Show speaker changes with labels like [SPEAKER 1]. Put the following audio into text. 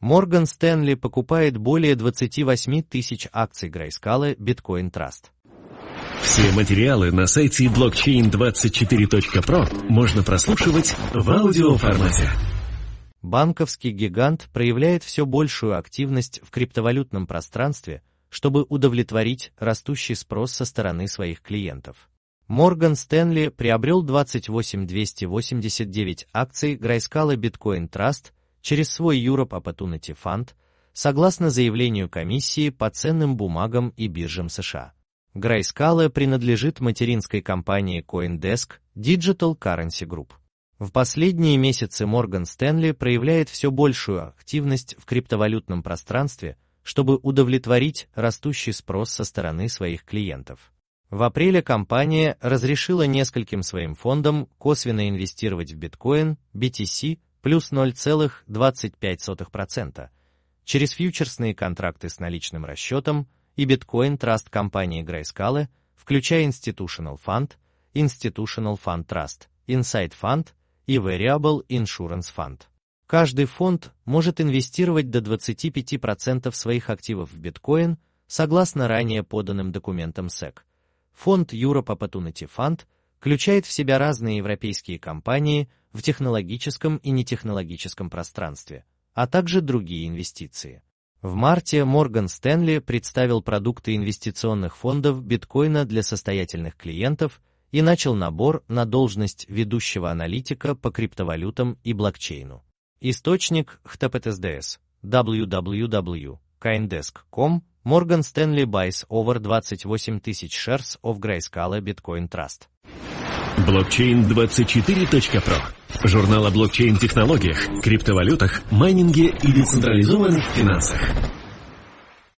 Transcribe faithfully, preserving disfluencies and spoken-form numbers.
[SPEAKER 1] Морган Стэнли покупает более двадцати восьми тысяч акций Grayscale Bitcoin Trust.
[SPEAKER 2] Все материалы на сайте блокчейн двадцать четыре точка про можно прослушивать в аудиоформате.
[SPEAKER 1] Банковский гигант проявляет все большую активность в криптовалютном пространстве, чтобы удовлетворить растущий спрос со стороны своих клиентов. Морган Стэнли приобрел двадцать восемь тысяч двести восемьдесят девять акций Grayscale Bitcoin Trust через свой Europe Opportunity Fund, согласно заявлению комиссии по ценным бумагам и биржам США. Grayscale принадлежит материнской компании CoinDesk Digital Currency Group. В последние месяцы Морган Стэнли проявляет все большую активность в криптовалютном пространстве, чтобы удовлетворить растущий спрос со стороны своих клиентов. В апреле компания разрешила нескольким своим фондам косвенно инвестировать в биткоин, би ти си, плюс ноль целых двадцать пять сотых процента, через фьючерсные контракты с наличным расчетом и биткоин Trust компании Grayscale, включая Institutional Fund, Institutional Fund Trust, Insight Fund и Variable Insurance Fund. Каждый фонд может инвестировать до двадцати пяти процентов своих активов в биткоин, согласно ранее поданным документам сек. Фонд Europe Opportunity Fund включает в себя разные европейские компании в технологическом и нетехнологическом пространстве, а также другие инвестиции. В марте Морган Стэнли представил продукты инвестиционных фондов биткоина для состоятельных клиентов и начал набор на должность ведущего аналитика по криптовалютам и блокчейну. Источник эйч ти ти пи эс эс дабл ю дабл ю дабл ю точка coindesk точка ком Morgan Stanley buys over двадцать восемь тысяч shares of Grayscale Bitcoin Trust.
[SPEAKER 2] блокчейн двадцать четыре точка про. Журнал о блокчейн-технологиях, криптовалютах, майнинге и децентрализованных финансах.